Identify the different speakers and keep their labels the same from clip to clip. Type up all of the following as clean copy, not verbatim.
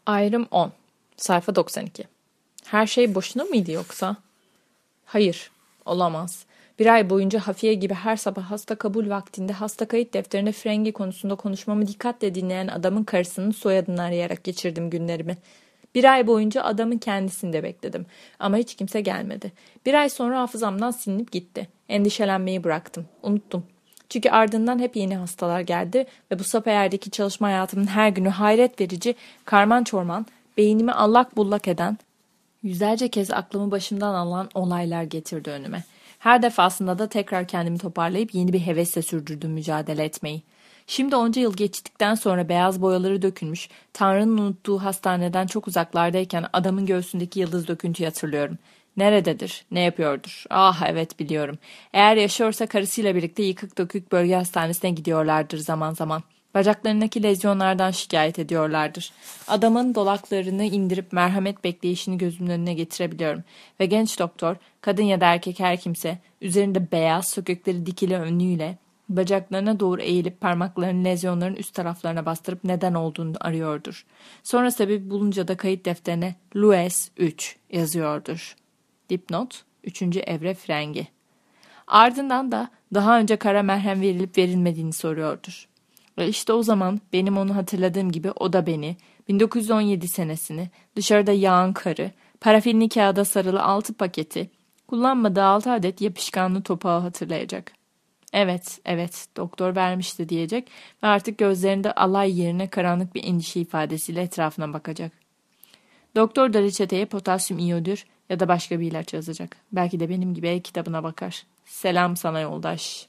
Speaker 1: Ayrım 10. Sayfa 92. Her şey boşuna mıydı yoksa? Hayır, olamaz. Bir ay boyunca hafiye gibi her sabah hasta kabul vaktinde hasta kayıt defterine frengi konusunda konuşmamı dikkatle dinleyen adamın karısının soyadını arayarak geçirdim günlerimi. Bir ay boyunca adamın kendisini de bekledim. Ama hiç kimse gelmedi. Bir ay sonra hafızamdan silinip gitti. Endişelenmeyi bıraktım. Unuttum. Çünkü ardından hep yeni hastalar geldi ve bu sapayerdeki çalışma hayatımın her günü hayret verici, karman çorman, beynimi allak bullak eden, yüzlerce kez aklımı başımdan alan olaylar getirdi önüme. Her defasında da tekrar kendimi toparlayıp yeni bir hevesle sürdürdüm mücadele etmeyi. Şimdi onca yıl geçtikten sonra beyaz boyaları dökülmüş, Tanrı'nın unuttuğu hastaneden çok uzaklardayken adamın göğsündeki yıldız döküntüyü hatırlıyorum. Nerededir? Ne yapıyordur? Ah evet biliyorum. Eğer yaşıyorsa karısıyla birlikte yıkık dökük bölge hastanesine gidiyorlardır zaman zaman. Bacaklarındaki lezyonlardan şikayet ediyorlardır. Adamın dolaklarını indirip merhamet bekleyişini gözümün önüne getirebiliyorum. Ve genç doktor, kadın ya da erkek her kimse, üzerinde beyaz sökükleri dikili önlüğüyle, bacaklarına doğru eğilip parmaklarını lezyonların üst taraflarına bastırıp neden olduğunu arıyordur. Sonra sebebi bulunca da kayıt defterine Louis 3 yazıyordur. Dipnot 3. evre frengi. Ardından da daha önce kara merhem verilip verilmediğini soruyordur. Ve işte o zaman benim onu hatırladığım gibi o da beni, 1917 senesini, dışarıda yağan karı, parafinli kağıda sarılı 6 paketi, kullanmadığı 6 adet yapışkanlı topağı hatırlayacak. Evet, evet, doktor vermişti diyecek ve artık gözlerinde alay yerine karanlık bir endişe ifadesiyle etrafına bakacak. Doktor da reçeteye potasyum iyodür ya da başka bir ilaç yazacak. Belki de benim gibi kitabına bakar. Selam sana yoldaş.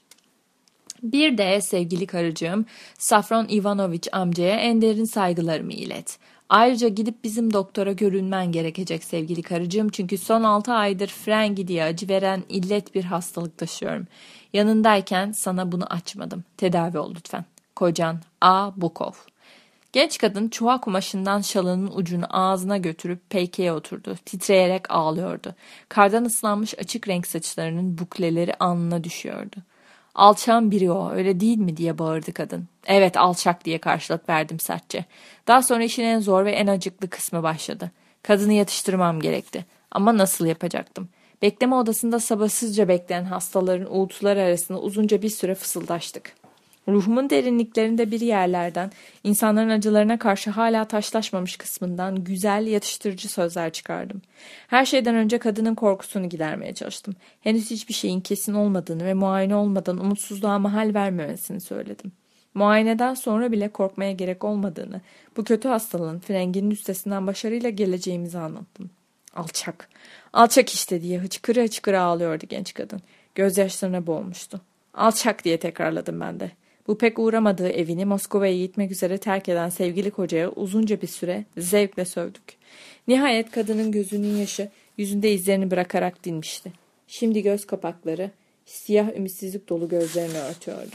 Speaker 1: Bir de sevgili karıcığım Safron Ivanoviç amcaya en derin saygılarımı ilet. Ayrıca gidip bizim doktora görünmen gerekecek sevgili karıcığım. Çünkü son 6 aydır frengi diye acı veren illet bir hastalık taşıyorum. Yanındayken sana bunu açmadım. Tedavi ol lütfen. Kocan A. Bukov. Genç kadın çuha kumaşından şalının ucunu ağzına götürüp peykeye oturdu. Titreyerek ağlıyordu. Kardan ıslanmış açık renk saçlarının bukleleri alnına düşüyordu. Alçağın biri o, öyle değil mi diye bağırdı kadın. Evet alçak diye karşılık verdim sertçe. Daha sonra işin en zor ve en acıklı kısmı başladı. Kadını yatıştırmam gerekti. Ama nasıl yapacaktım? Bekleme odasında sabırsızca bekleyen hastaların uğultuları arasında uzunca bir süre fısıldaştık. Ruhumun derinliklerinde bir yerlerden, insanların acılarına karşı hala taşlaşmamış kısmından güzel, yatıştırıcı sözler çıkardım. Her şeyden önce kadının korkusunu gidermeye çalıştım. Henüz hiçbir şeyin kesin olmadığını ve muayene olmadan umutsuzluğa mahal vermemesini söyledim. Muayeneden sonra bile korkmaya gerek olmadığını, bu kötü hastalığın frenginin üstesinden başarıyla geleceğimizi anlattım. Alçak, alçak işte diye hıçkıra hıçkıra ağlıyordu genç kadın. Gözyaşlarına boğulmuştu. Alçak diye tekrarladım ben de. Bu pek uğramadığı evini Moskova'ya gitmek üzere terk eden sevgili kocaya uzunca bir süre zevkle sövdük. Nihayet kadının gözünün yaşı yüzünde izlerini bırakarak dinmişti. Şimdi göz kapakları siyah ümitsizlik dolu gözlerini örtüyordu.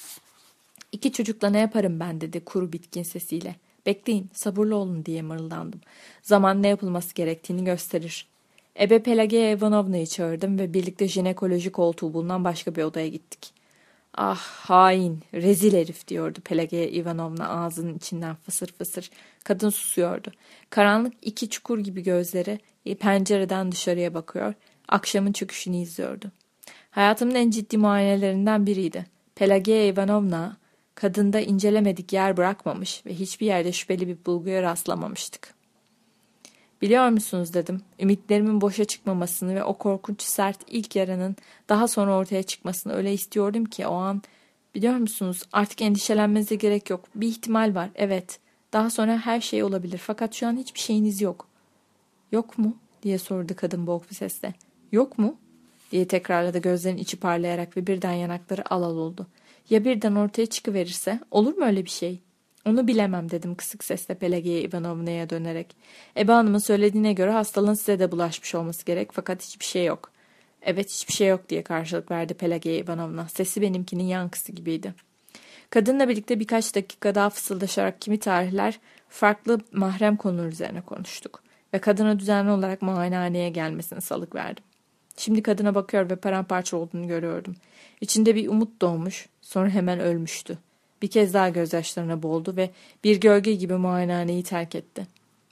Speaker 1: İki çocukla ne yaparım ben dedi kuru bitkin sesiyle. Bekleyin, sabırlı olun diye mırıldandım. Zaman ne yapılması gerektiğini gösterir. Ebe Pelageya Ivanovna'yı çağırdım ve birlikte jinekoloji koltuğu bulunan başka bir odaya gittik. Ah hain, rezil herif diyordu Pelageya Ivanovna ağzının içinden fısır fısır. Kadın susuyordu. Karanlık iki çukur gibi gözleri pencereden dışarıya bakıyor, akşamın çöküşünü izliyordu. Hayatımın en ciddi muayenelerinden biriydi. Pelageya Ivanovna, kadında incelemedik yer bırakmamış ve hiçbir yerde şüpheli bir bulguya rastlamamıştık. Biliyor musunuz dedim. Ümitlerimin boşa çıkmamasını ve o korkunç sert ilk yaranın daha sonra ortaya çıkmasını öyle istiyordum ki o an. Biliyor musunuz artık endişelenmenize gerek yok. Bir ihtimal var evet. Daha sonra her şey olabilir fakat şu an hiçbir şeyiniz yok. Yok mu? Diye sordu kadın boğuk bir sesle. Yok mu? Diye tekrarladı gözlerinin içi parlayarak ve birden yanakları alal oldu. Ya birden ortaya çıkıverirse olur mu öyle bir şey? Onu bilemem dedim kısık sesle Pelageya Ivanovna'ya dönerek. Ebe Hanım'ın söylediğine göre hastalığın size de bulaşmış olması gerek fakat hiçbir şey yok. Evet hiçbir şey yok diye karşılık verdi Pelageya Ivanovna. Sesi benimkinin yankısı gibiydi. Kadınla birlikte birkaç dakika daha fısıldaşarak kimi tarihler farklı mahrem konular üzerine konuştuk. Ve kadına düzenli olarak muayenehaneye gelmesini salık verdim. Şimdi kadına bakıyor ve paramparça olduğunu görüyordum. İçinde bir umut doğmuş, sonra hemen ölmüştü. Bir kez daha gözyaşlarına boğuldu ve bir gölge gibi muayenehaneyi terk etti.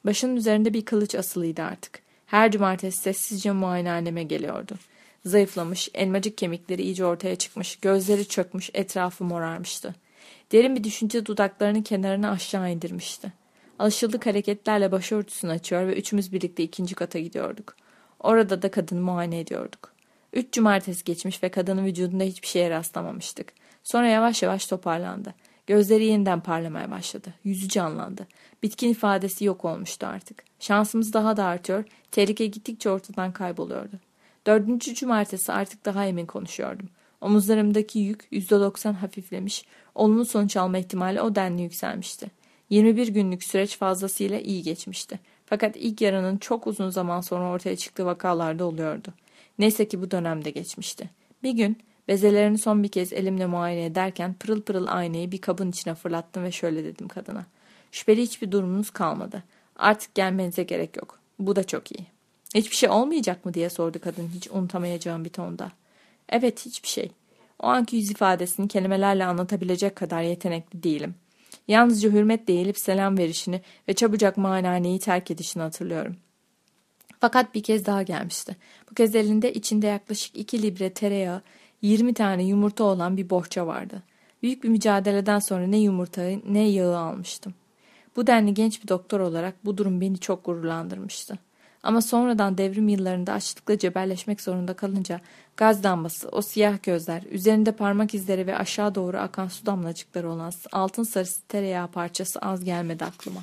Speaker 1: Başının üzerinde bir kılıç asılıydı artık. Her cumartesi sessizce muayenehaneme geliyordu. Zayıflamış, elmacık kemikleri iyice ortaya çıkmış, gözleri çökmüş, etrafı morarmıştı. Derin bir düşünce dudaklarının kenarını aşağı indirmişti. Alışıldık hareketlerle başörtüsünü açıyor ve üçümüz birlikte ikinci kata gidiyorduk. Orada da kadını muayene ediyorduk. 3 cumartesi geçmiş ve kadının vücudunda hiçbir şeye rastlamamıştık. Sonra yavaş yavaş toparlandı. Gözleri yeniden parlamaya başladı. Yüzü canlandı. Bitkin ifadesi yok olmuştu artık. Şansımız daha da artıyor, tehlike gittikçe ortadan kayboluyordu. 4. cumartesi artık daha emin konuşuyordum. Omuzlarımdaki yük %90 hafiflemiş, olumlu sonuç alma ihtimali o denli yükselmişti. 21 günlük süreç fazlasıyla iyi geçmişti. Fakat ilk yaranın çok uzun zaman sonra ortaya çıktığı vakalarda oluyordu. Neyse ki bu dönemde geçmişti. Bir gün bezelerini son bir kez elimle muayene ederken pırıl pırıl aynayı bir kabın içine fırlattım ve şöyle dedim kadına. Şüpheli hiçbir durumunuz kalmadı. Artık gelmenize gerek yok. Bu da çok iyi. Hiçbir şey olmayacak mı diye sordu kadın hiç unutamayacağım bir tonda. Evet, hiçbir şey. O anki yüz ifadesini kelimelerle anlatabilecek kadar yetenekli değilim. Yalnızca hürmetle eğilip selam verişini ve çabucak muayenehaneyi terk edişini hatırlıyorum. Fakat bir kez daha gelmişti. Bu kez elinde içinde yaklaşık 2 libre tereyağı, 20 tane yumurta olan bir bohça vardı. Büyük bir mücadeleden sonra ne yumurtayı ne yağı almıştım. Bu denli genç bir doktor olarak bu durum beni çok gururlandırmıştı. Ama sonradan devrim yıllarında açlıkla cebelleşmek zorunda kalınca gaz lambası, o siyah gözler, üzerinde parmak izleri ve aşağı doğru akan su damlacıkları olan altın sarısı tereyağı parçası az gelmedi aklıma.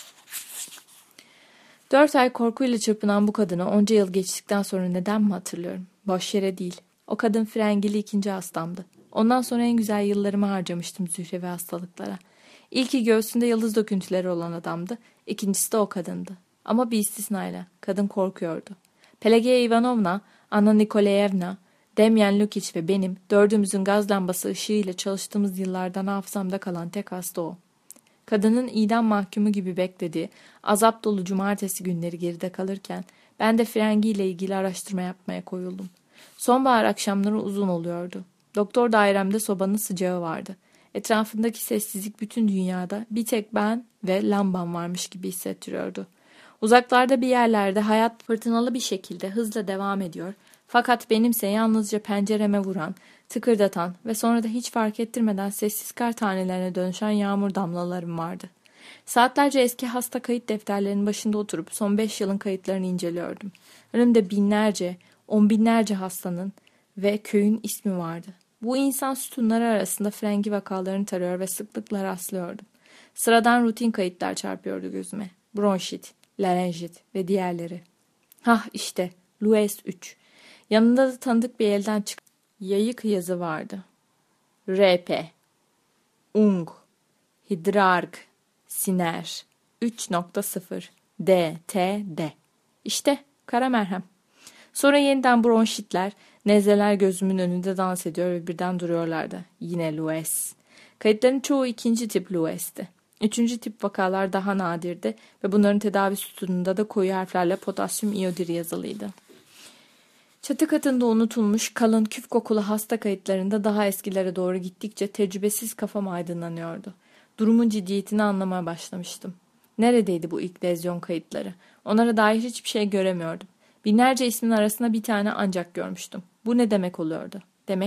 Speaker 1: 4 ay korkuyla çırpınan bu kadını onca yıl geçtikten sonra neden mi hatırlıyorum? Boş yere değil. O kadın frengili ikinci hastamdı. Ondan sonra en güzel yıllarımı harcamıştım zühre ve hastalıklara. İlki göğsünde yıldız döküntüleri olan adamdı. İkincisi de o kadındı. Ama bir istisnayla. Kadın korkuyordu. Pelageya Ivanovna, Anna Nikolayevna, Demyan Lukic ve benim dördümüzün gaz lambası ışığıyla çalıştığımız yıllardan hafızamda kalan tek hasta o. Kadının idam mahkumu gibi beklediği azap dolu cumartesi günleri geride kalırken ben de frengi ile ilgili araştırma yapmaya koyuldum. Sonbahar akşamları uzun oluyordu. Doktor dairemde sobanın sıcağı vardı. Etrafındaki sessizlik bütün dünyada bir tek ben ve lambam varmış gibi hissettiriyordu. Uzaklarda bir yerlerde hayat fırtınalı bir şekilde hızla devam ediyor. Fakat benimse yalnızca pencereme vuran, tıkırdatan ve sonra da hiç fark ettirmeden sessiz kar tanelerine dönüşen yağmur damlalarım vardı. Saatlerce eski hasta kayıt defterlerinin başında oturup son 5 yılın kayıtlarını inceliyordum. Önümde binlerce, on binlerce hastanın ve köyün ismi vardı. Bu insan sütunları arasında frengi vakalarını tarıyor ve sıklıkla rastlıyordum. Sıradan rutin kayıtlar çarpıyordu gözüme. Bronşit, larenjit ve diğerleri. Hah işte, Louis 3. Yanında da tanıdık bir elden çıkan yayık yazı vardı. RP, Ung, Hidrarg, Siner, 3.0, DTD. İşte kara merhem. Sonra yeniden bronşitler, nezleler gözümün önünde dans ediyor ve birden duruyorlardı. Yine Louis. Kayıtların çoğu ikinci tip Louis'ti. Üçüncü tip vakalar daha nadirdi ve bunların tedavi sütununda da koyu harflerle potasyum iyodir yazılıydı. Çatı katında unutulmuş kalın küf kokulu hasta kayıtlarında daha eskilere doğru gittikçe tecrübesiz kafam aydınlanıyordu. Durumun ciddiyetini anlamaya başlamıştım. Neredeydi bu ilk lezyon kayıtları? Onlara dair hiçbir şey göremiyordum. Binlerce ismin arasında bir tane ancak görmüştüm. Bu ne demek oluyordu?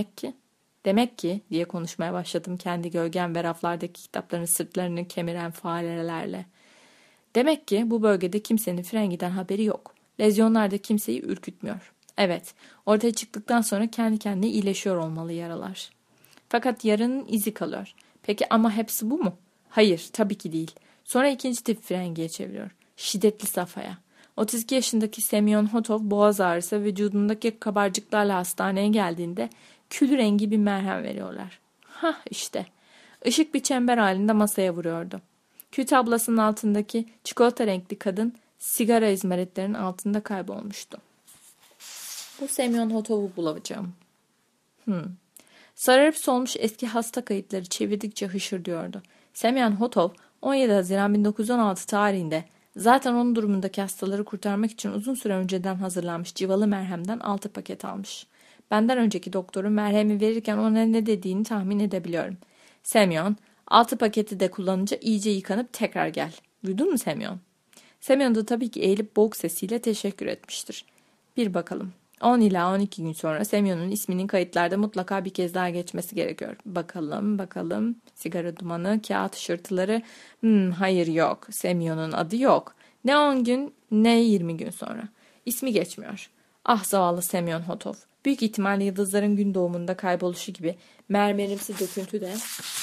Speaker 1: Demek ki diye konuşmaya başladım kendi gölgem ve raflardaki kitapların sırtlarını kemiren farelerle. Demek ki bu bölgede kimsenin frengiden haberi yok. Lezyonlar da kimseyi ürkütmüyor. Evet, ortaya çıktıktan sonra kendi kendine iyileşiyor olmalı yaralar. Fakat yaranın izi kalıyor. Peki ama hepsi bu mu? Hayır, tabii ki değil. Sonra ikinci tip frengiye çeviriyor. Şiddetli safhaya. 32 yaşındaki Semyon Hotov boğaz ağrısı ve vücudundaki kabarcıklarla hastaneye geldiğinde kül rengi bir merhem veriyorlar. Hah işte. Işık bir çember halinde masaya vuruyordu. Kül tablasının altındaki çikolata renkli kadın sigara izmaritlerinin altında kaybolmuştu. Bu Semyon Hotov'u bulacağım. Sararıp solmuş eski hasta kayıtları çevirdikçe hışırdıyordu. Semyon Hotov 17 Haziran 1916 tarihinde zaten onun durumundaki hastaları kurtarmak için uzun süre önceden hazırlanmış civalı merhemden 6 paket almış. Benden önceki doktorun merhemi verirken ona ne dediğini tahmin edebiliyorum. Semyon, 6 paketi de kullanınca iyice yıkanıp tekrar gel. Duydun mu Semyon? Semyon da tabii ki eğilip boğuk sesiyle teşekkür etmiştir. Bir bakalım. 10 ila 12 gün sonra Semyon'un isminin kayıtlarda mutlaka bir kez daha geçmesi gerekiyor. Bakalım. Sigara dumanı, kağıt ışırtıları. Hayır yok. Semyon'un adı yok. Ne 10 gün ne 20 gün sonra. İsmi geçmiyor. Ah zavallı Semyon Hotov. Büyük ihtimalle yıldızların gün doğumunda kayboluşu gibi mermerimsi döküntü de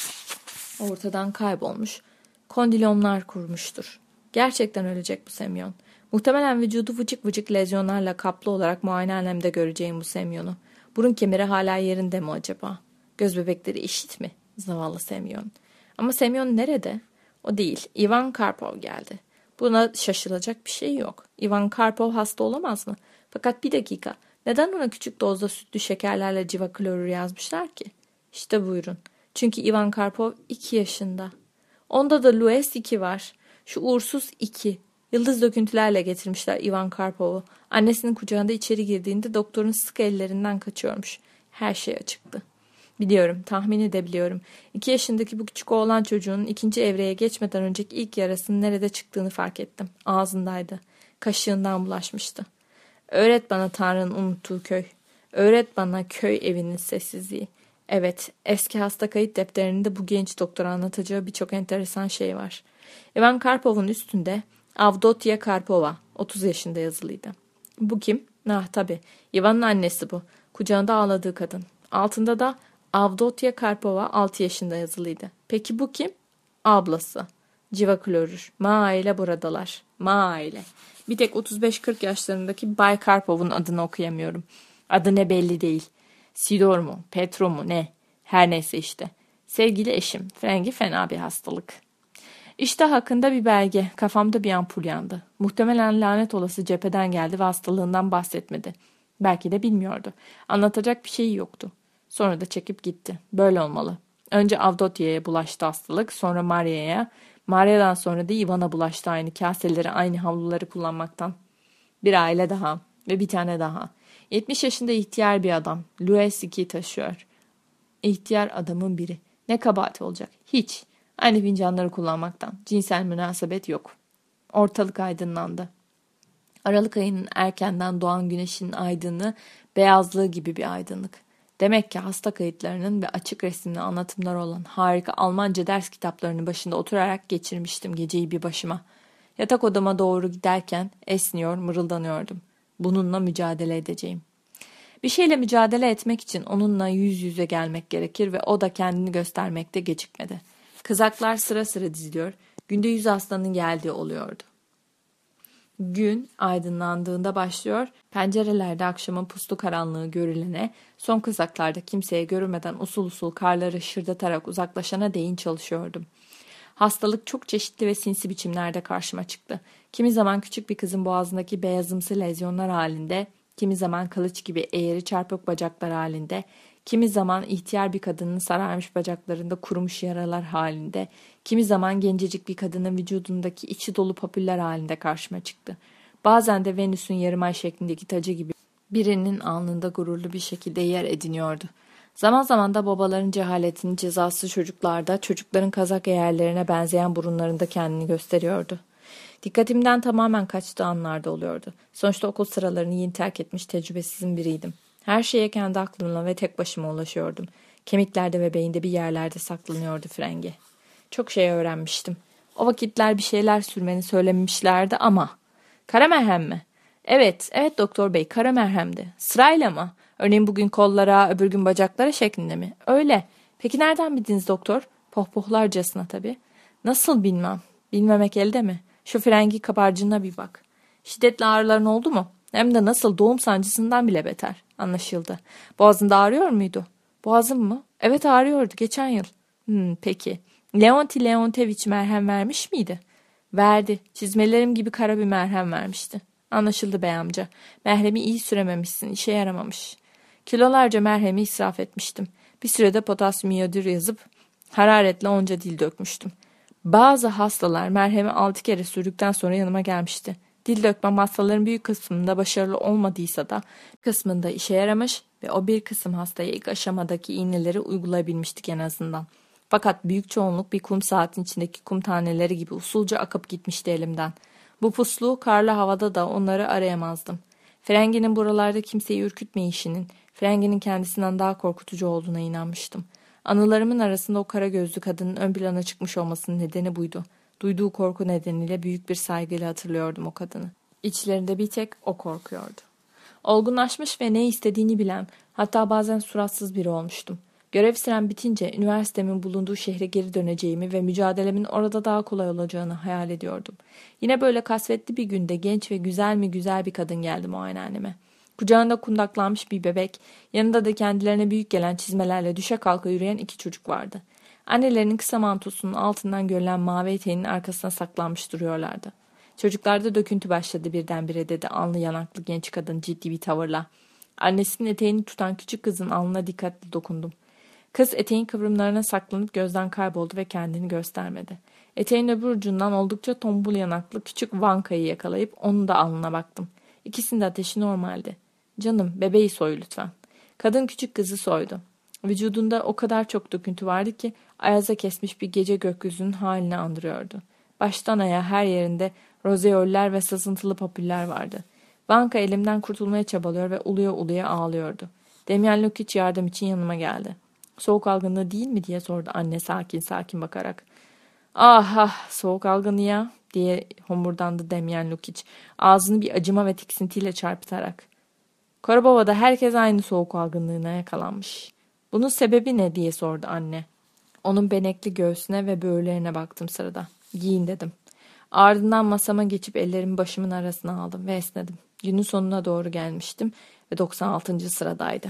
Speaker 1: ortadan kaybolmuş. Kondilomlar kurmuştur. Gerçekten ölecek bu Semyon. Muhtemelen vücudu vıcık vıcık lezyonlarla kaplı olarak muayenehanemde göreceğim bu Semyon'u. Burun kemeri hala yerinde mi acaba? Göz bebekleri eşit mi? Zavallı Semyon. Ama Semyon nerede? O değil. Ivan Karpov geldi. Buna şaşılacak bir şey yok. Ivan Karpov hasta olamaz mı? Fakat bir dakika. Neden ona küçük dozda sütlü şekerlerle civa klorür yazmışlar ki? İşte buyurun. Çünkü Ivan Karpov 2 yaşında. Onda da Louis 2 var. Şu uğursuz 2. Yıldız döküntülerle getirmişler Ivan Karpov'u. Annesinin kucağında içeri girdiğinde doktorun sık ellerinden kaçıyormuş. Her şey açıktı. Biliyorum, tahmin edebiliyorum. 2 yaşındaki bu küçük oğlan çocuğun 2. evreye geçmeden önceki ilk yarasının nerede çıktığını fark ettim. Ağzındaydı. Kaşığından bulaşmıştı. Öğret bana Tanrı'nın unuttuğu köy. Öğret bana köy evinin sessizliği. Evet, eski hasta kayıt defterinde bu genç doktora anlatacağı birçok enteresan şey var. Ivan Karpov'un üstünde Avdotya Karpova, 30 yaşında yazılıydı. Bu kim? Tabii, Ivan'ın annesi bu. Kucağında ağladığı kadın. Altında da Avdotya Karpova, 6 yaşında yazılıydı. Peki bu kim? Ablası. Civa klorür. Aile buradalar. Aile. Bir tek 35-40 yaşlarındaki Bay Karpov'un adını okuyamıyorum. Adı ne belli değil. Sidor mu, Petro mu ne? Her neyse işte. Sevgili eşim, frengi fena bir hastalık. İşte hakkında bir belge. Kafamda bir ampul yandı. Muhtemelen lanet olası cepheden geldi ve hastalığından bahsetmedi. Belki de bilmiyordu. Anlatacak bir şeyi yoktu. Sonra da çekip gitti. Böyle olmalı. Önce Avdotya'ya bulaştı hastalık, sonra Maria'ya. Maria'dan sonra da Ivan'a bulaştı aynı kaseleri, aynı havluları kullanmaktan. Bir aile daha ve bir tane daha. 70 yaşında ihtiyar bir adam. Louis 2 taşıyor. İhtiyar adamın biri. Ne kabahati olacak? Hiç. Aynı fincanları kullanmaktan. Cinsel münasebet yok. Ortalık aydınlandı. Aralık ayının erkenden doğan güneşin aydınlığı, beyazlığı gibi bir aydınlık. Demek ki hasta kayıtlarının ve açık resimli anlatımlar olan harika Almanca ders kitaplarının başında oturarak geçirmiştim geceyi bir başıma. Yatak odama doğru giderken esniyor, mırıldanıyordum. Bununla mücadele edeceğim. Bir şeyle mücadele etmek için onunla yüz yüze gelmek gerekir ve o da kendini göstermekte gecikmedi. Kızaklar sıra sıra diziliyor, günde 100 hastanın geldiği oluyordu. Gün aydınlandığında başlıyor, pencerelerde akşamın puslu karanlığı görülene, son kızaklarda kimseye görünmeden usul usul karları şırdatarak uzaklaşana değin çalışıyordum. Hastalık çok çeşitli ve sinsi biçimlerde karşıma çıktı. Kimi zaman küçük bir kızın boğazındaki beyazımsı lezyonlar halinde, kimi zaman kılıç gibi eğri çarpık bacaklar halinde, kimi zaman ihtiyar bir kadının sararmış bacaklarında kurumuş yaralar halinde, kimi zaman gencecik bir kadının vücudundaki içi dolu papüller halinde karşıma çıktı. Bazen de Venüs'ün yarım ay şeklindeki tacı gibi birinin alnında gururlu bir şekilde yer ediniyordu. Zaman zaman da babaların cehaletinin cezası çocuklarda, çocukların kazak eğerlerine benzeyen burunlarında kendini gösteriyordu. Dikkatimden tamamen kaçtığı anlarda oluyordu. Sonuçta okul sıralarını yeni terk etmiş tecrübesizin biriydim. Her şeye kendi aklımla ve tek başıma ulaşıyordum. Kemiklerde ve beyinde bir yerlerde saklanıyordu frengi. Çok şey öğrenmiştim. O vakitler bir şeyler sürmeni söylemişlerdi ama... Kara merhem mi? Evet doktor bey, kara merhemdi. Sırayla mı? Örneğin bugün kollara, öbür gün bacaklara şeklinde mi? Öyle. Peki nereden bildiniz doktor? Pohpohlarcasına tabii. Nasıl bilmem? Bilmemek elde mi? Şu frengi kabarcığına bir bak. Şiddetli ağrıların oldu mu? Hem de nasıl, doğum sancısından bile beter. Anlaşıldı. Boğazında ağrıyor muydu? Boğazım mı? Evet ağrıyordu geçen yıl. Peki. Leonti Leonteviç merhem vermiş miydi? Verdi. Çizmelerim gibi kara bir merhem vermişti. Anlaşıldı bey amca. Merhemi iyi sürememişsin. İşe yaramamış. Kilolarca merhemi israf etmiştim. Bir sürede potasyum iyodür yazıp hararetle onca dil dökmüştüm. Bazı hastalar merhemi 6 kere sürdükten sonra yanıma gelmişti. Dil dökmem hastaların büyük kısmında başarılı olmadıysa da kısmında işe yaramış ve o bir kısım hastaya ilk aşamadaki iğneleri uygulayabilmiştik en azından. Fakat büyük çoğunluk bir kum saatin içindeki kum taneleri gibi usulca akıp gitmişti elimden. Bu puslu, karlı havada da onları arayamazdım. Frengi'nin buralarda kimseyi ürkütmeyişinin, Frengi'nin kendisinden daha korkutucu olduğuna inanmıştım. Anılarımın arasında o kara gözlü kadının ön plana çıkmış olmasının nedeni buydu. Duyduğu korku nedeniyle büyük bir saygıyla hatırlıyordum o kadını. İçlerinde bir tek o korkuyordu. Olgunlaşmış ve ne istediğini bilen, hatta bazen suratsız biri olmuştum. Görev sürem bitince üniversitemin bulunduğu şehre geri döneceğimi ve mücadelemin orada daha kolay olacağını hayal ediyordum. Yine böyle kasvetli bir günde genç ve güzel mi güzel bir kadın geldi muayenehaneme. Kucağında kundaklanmış bir bebek, yanında da kendilerine büyük gelen çizmelerle düşe kalka yürüyen 2 çocuk vardı. Annelerinin kısa mantosunun altından görülen mavi eteğinin arkasına saklanmış duruyorlardı. Çocuklarda döküntü başladı birdenbire dedi alnı yanaklı genç kadın ciddi bir tavırla. Annesinin eteğini tutan küçük kızın alnına dikkatli dokundum. Kız eteğin kıvrımlarına saklanıp gözden kayboldu ve kendini göstermedi. Eteğin öbür ucundan oldukça tombul yanaklı küçük Vanka'yı yakalayıp onun da alnına baktım. İkisinin de ateşi normaldi. Canım bebeği soy lütfen. Kadın küçük kızı soydu. Vücudunda o kadar çok döküntü vardı ki ayaza kesmiş bir gece gökyüzünün halini andırıyordu. Baştan ayağa her yerinde rozeoller ve sızıntılı papüller vardı. Vanka elimden kurtulmaya çabalıyor ve uluya uluya ağlıyordu. Demyan Lukic yardım için yanıma geldi. Soğuk algınlığı değil mi diye sordu anne sakin sakin bakarak. Ah ah soğuk algınlığı ya diye homurdandı Demyan Lukic ağzını bir acıma ve tiksintiyle çarpıtarak. Korobova'da herkes aynı soğuk algınlığına yakalanmış. Bunun sebebi ne diye sordu anne. Onun benekli göğsüne ve böğürlerine baktım sırada. Giyin dedim. Ardından masama geçip ellerimi başımın arasına aldım ve esnedim. Günün sonuna doğru gelmiştim ve 96. sıradaydı.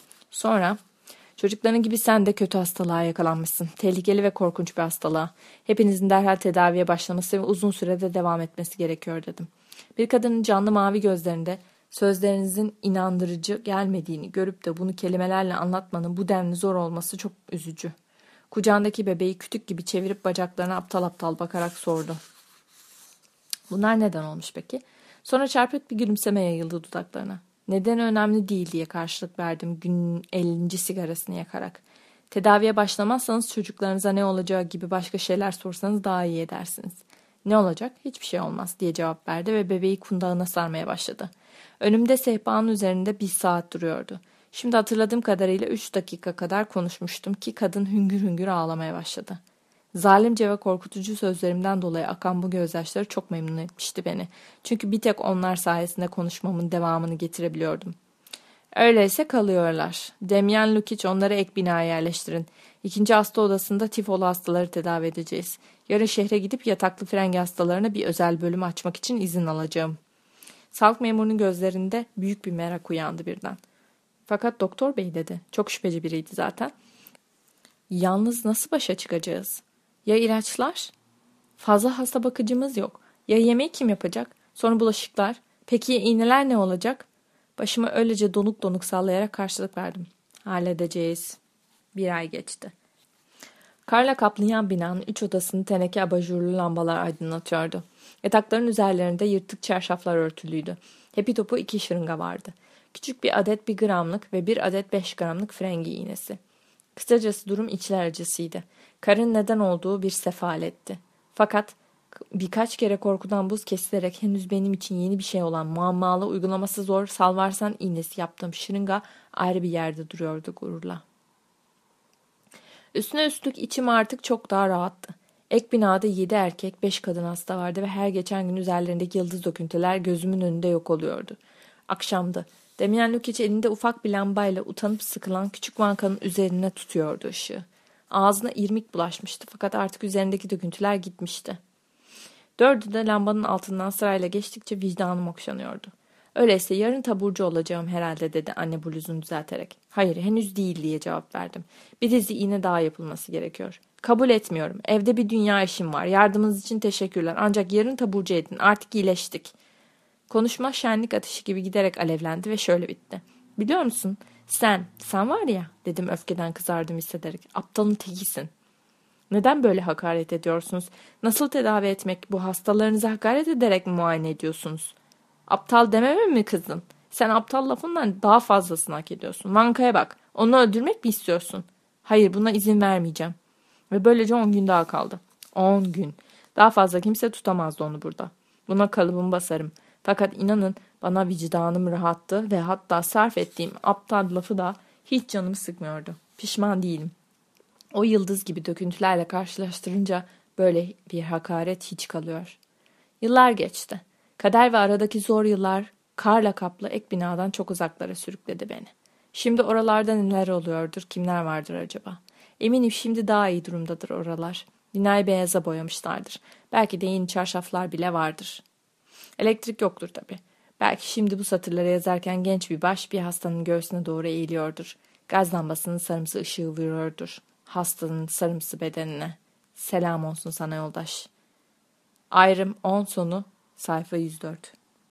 Speaker 1: Sonra çocukların gibi sen de kötü hastalığa yakalanmışsın. Tehlikeli ve korkunç bir hastalığa. Hepinizin derhal tedaviye başlaması ve uzun sürede devam etmesi gerekiyor dedim. Bir kadının canlı mavi gözlerinde sözlerinizin inandırıcı gelmediğini görüp de bunu kelimelerle anlatmanın bu denli zor olması çok üzücü. Kucağındaki bebeği kütük gibi çevirip bacaklarına aptal aptal bakarak sordu. Bunlar neden olmuş peki? Sonra çarpık bir gülümseme yayıldı dudaklarına. Neden önemli değil diye karşılık verdim günün 50. sigarasını yakarak. Tedaviye başlamazsanız çocuklarınıza ne olacağı gibi başka şeyler sorsanız daha iyi edersiniz. Ne olacak? Hiçbir şey olmaz diye cevap verdi ve bebeği kundağına sarmaya başladı. Önümde sehpanın üzerinde 1 saat duruyordu. Şimdi hatırladığım kadarıyla 3 dakika kadar konuşmuştum ki kadın hüngür hüngür ağlamaya başladı. Zalimce ve korkutucu sözlerimden dolayı akan bu gözyaşları çok memnun etmişti beni. Çünkü bir tek onlar sayesinde konuşmamın devamını getirebiliyordum. Öyleyse kalıyorlar. Demyan Lukic onları ek binaya yerleştirin. 2. hasta odasında tifolu hastaları tedavi edeceğiz. Yarın şehre gidip yataklı frengi hastalarına bir özel bölüm açmak için izin alacağım. Sağlık memurunun gözlerinde büyük bir merak uyandı birden. Fakat doktor bey dedi. Çok şüpheci biriydi zaten. Yalnız nasıl başa çıkacağız? Ya ilaçlar? Fazla hasta bakıcımız yok. Ya yemeği kim yapacak? Sonra bulaşıklar. Peki ya iğneler ne olacak? Başımı öylece donuk donuk sallayarak karşılık verdim. Halledeceğiz. 1 ay geçti. Karla kaplayan binanın 3 odasını teneke abajurlu lambalar aydınlatıyordu. Yatakların üzerlerinde yırtık çarşaflar örtülüydü. Hepi topu 2 şırınga vardı. Küçük bir adet 1 gramlık ve 1 adet 5 gramlık frengi iğnesi. Kısacası durum içler acısıydı. Karın neden olduğu bir sefaletti. Fakat birkaç kere korkudan buz kesilerek henüz benim için yeni bir şey olan muammalı uygulaması zor salvarsan iğnesi yaptığım şırınga ayrı bir yerde duruyordu gururla. Üstüne üstlük içim artık çok daha rahattı. Ek binada 7 erkek 5 kadın hasta vardı ve her geçen gün üzerlerindeki yıldız döküntüler gözümün önünde yok oluyordu. Akşamdı. Demyan Lukic elinde ufak bir lambayla utanıp sıkılan küçük Vanka'nın üzerine tutuyordu ışığı. Ağzına irmik bulaşmıştı fakat artık üzerindeki döküntüler gitmişti. 4'ü de lambanın altından sırayla geçtikçe vicdanım okşanıyordu. Öyleyse yarın taburcu olacağım herhalde dedi anne bluzunu düzelterek. Hayır henüz değil diye cevap verdim. Bir dizi iğne daha yapılması gerekiyor. Kabul etmiyorum. Evde bir dünya işim var. Yardımınız için teşekkürler. Ancak yarın taburcu edin. Artık iyileştik. Konuşma şenlik ateşi gibi giderek alevlendi ve şöyle bitti. Biliyor musun? Sen var ya dedim öfkeden kızardım hissederek. Aptalın tekisin. Neden böyle hakaret ediyorsunuz? Nasıl tedavi etmek bu hastalarınızı hakaret ederek mi muayene ediyorsunuz? Aptal dememe mi kızdın? Sen aptal lafından daha fazlasını hak ediyorsun. Vanka'ya bak. Onu öldürmek mi istiyorsun? Hayır buna izin vermeyeceğim. Ve böylece 10 gün daha kaldı. 10 gün. Daha fazla kimse tutamazdı onu burada. Buna kalıbımı basarım. Fakat inanın bana vicdanım rahattı ve hatta sarf ettiğim aptal lafı da hiç canımı sıkmıyordu. Pişman değilim. O yıldız gibi döküntülerle karşılaştırınca böyle bir hakaret hiç kalıyor. Yıllar geçti. Kader ve aradaki zor yıllar karla kaplı ek binadan çok uzaklara sürükledi beni. Şimdi oralarda neler oluyordur, kimler vardır acaba? Eminim şimdi daha iyi durumdadır oralar. Binayı beyaza boyamışlardır. Belki de yeni çarşaflar bile vardır. Elektrik yoktur tabii. Belki şimdi bu satırları yazarken genç bir baş bir hastanın göğsüne doğru eğiliyordur. Gaz lambasının sarımsı ışığı vuruyordur hastanın sarımsı bedenine. Selam olsun sana yoldaş. Ayrım 10 sonu sayfa 104.